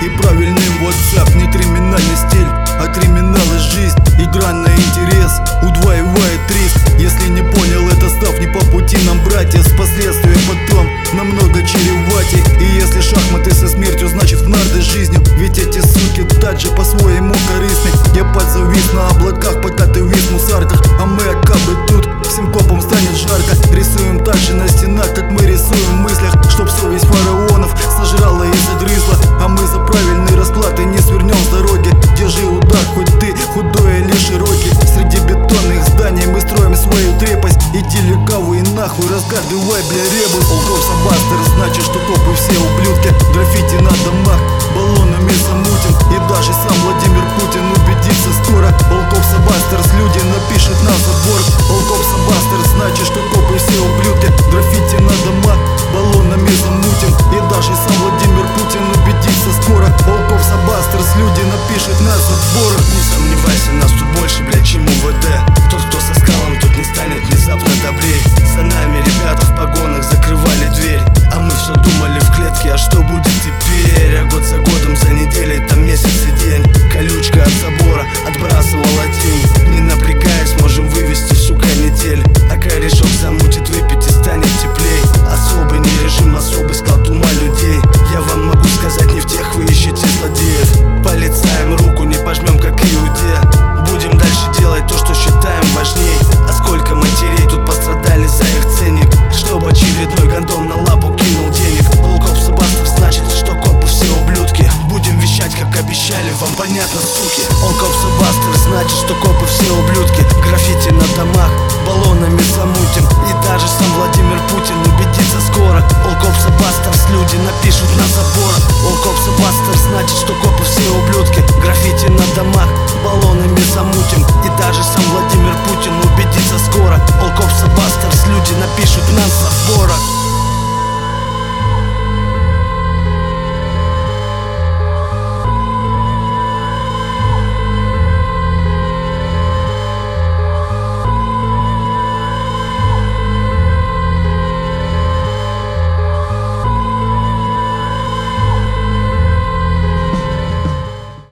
и правильный WhatsApp. Не криминальный стиль, а криминал и жизнь. Игра на интерес удваивает риск. Если не понял это, став не по пути нам, братья. С последствия потом намного чреватей. И если шахматы со смертью, значит в нарды с жизнью. Ведь эти суки также по-своему корыстны. Я подзавис на облаках, пока ты вис в мусарках. А мы акабы тут, всем копам станет жарко. Рисуем так же на стенах, как мы рисуем в мыслях, чтоб совесть фараонов сожрала и загрызла. А мы за правильный расклад и не свернем с дороги. Держи удар, хоть ты худой или широкий. Среди бетонных зданий мы строим свою крепость. Иди легавый нахуй, разгадывай, бля, ребус. Полковса бастер, значит, что копы все ублюдки. Граффити на домах баллонами замутим. И даже сам Владимир Путин убедится скоро. Полковса бастер, люди напишет на забор. Полковса бастер, значит, что копы все ублюдки. Граффити на домах баллонами замутим. И даже сам Владимир Путин убедится скоро. Полковса бастер, люди напишет на забор. Не сомневайся, нас тут больше, блядь, чем УВД. Тот, кто со скалом, тут не станет внезапно добрей. За нами ребята в погонах закрывали дверь, а мы все думали в клетке, а что будет теперь? А год за годом, за неделей, там месяц и день. Колючка от забора отбрасывала тень. Не напрягаясь, можем вывести всю канитель. А корешок замутит, выпить и станет теплей. Особый не режим, особый склад ума людей. Я вам могу сказать, не в тех вы ищете злодеев. Полицаем руку не пожмем, как иудея. Будем дальше делать то, что считаем важней. А сколько матерей тут пострадали за их ценник, чтобы очередной гандон на лапу кинул денег. Полковса бастер, значит, что копы все ублюдки. Будем вещать, как обещали, вам понятно, суки. Полковса бастер, значит, что копы все ублюдки. Граффити на домах баллонами замутим. И даже сам Владимир Путин убедится скоро. Полковса бастер, люди напишут на заборах. Полковса бастер, значит, что копы все ублюдки.